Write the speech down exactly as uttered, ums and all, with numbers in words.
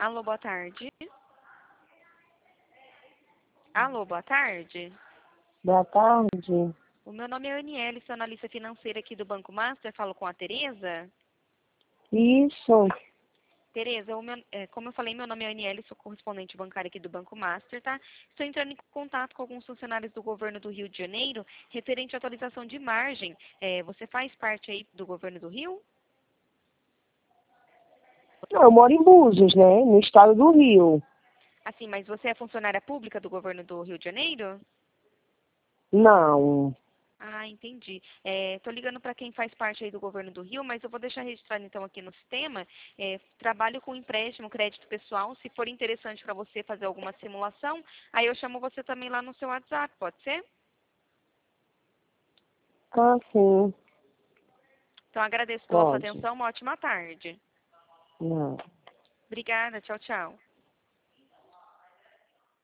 Alô, boa tarde. Alô, boa tarde. Boa tarde. O meu nome é Aniele, sou analista financeira aqui do Banco Master. Falo com a Tereza. Isso. Tereza, o meu, é, como eu falei, meu nome é Aniele, sou correspondente bancária aqui do Banco Master, tá? Estou entrando em contato com alguns funcionários do governo do Rio de Janeiro, referente à atualização de margem. É, você faz parte aí do governo do Rio? Não, eu moro em Búzios, né? No estado do Rio. Assim, mas você é funcionária pública do governo do Rio de Janeiro? Não. Ah, entendi. Estou ligando para quem faz parte aí do governo do Rio, mas eu vou deixar registrado então aqui no sistema. É, trabalho com empréstimo, crédito pessoal. Se for interessante para você fazer alguma simulação, aí eu chamo você também lá no seu WhatsApp, pode ser? Ah, sim. Então agradeço pela sua Pode. atenção, uma ótima tarde. Não. Obrigada, tchau, tchau.